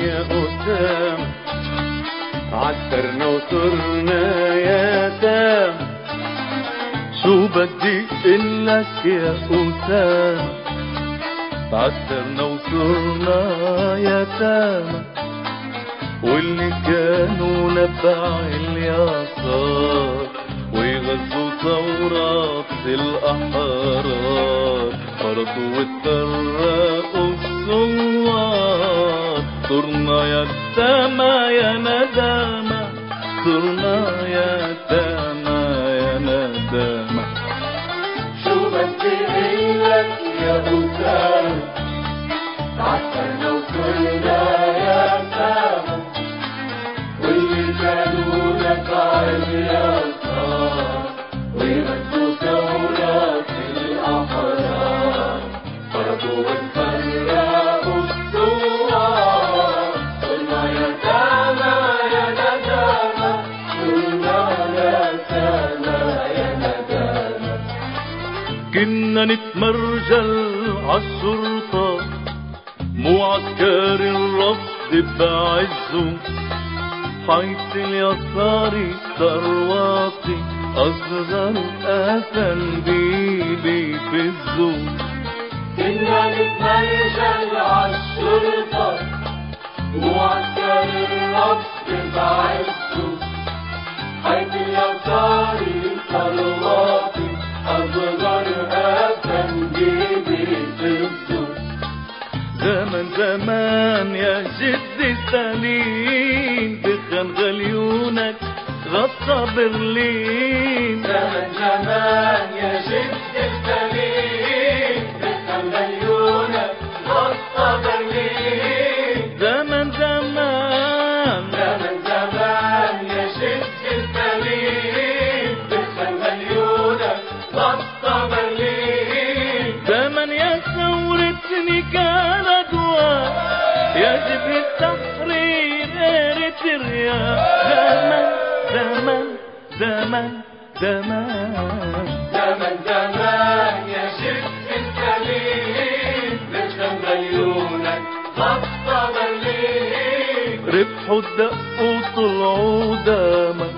يا أسامة، عترنا وصرنا يتام. شو بدي قلك يا أسامة، عترنا وصرنا يتام. واللي كانوا نبع اليسار ويغزوا ثورات الأحرار، فرضوا واتفرقوا الثوار. صرنا يتامى يا ندامة، صرنا يتامى يا ندامة. شو بدي قلك يا أسامة، عترنا وصرنا يتامى. واللي كانوا نبع اليسار ويغزوا ثورات الأحرار، فرضوا واتفرقوا الثوار. صرنا يتامى يا ندامة، صرنا يتامى يا ندامة. كنا نتمرجل عالشرطة، مو عسكري الرصد بعزه. حيث اليساري صار واطي، أصغر أفندي بيفزوا. كنا نتمرجل عالشرطة، مو عسكري الرصد بعزه. حيث اليساري صار واطي، أصغر أفندي بيفزوا. زمن زمان يا جدي سليم، دخن غليونك غطى برلين. زمن زمان يا جدي سليم، دخن غليونك غطى برلين. زمن زمان زمن زمان يا جدي سليم، دخن غليونك غطى برلين. زمن يا ثورتني كنجوى، يا جبهة التحرير إريتريا. زمن زمن زمن زمان زمن زمان يا جدي السليم، دخن غليونك غطى برلين. ربحوا الدق وطلعوا داما،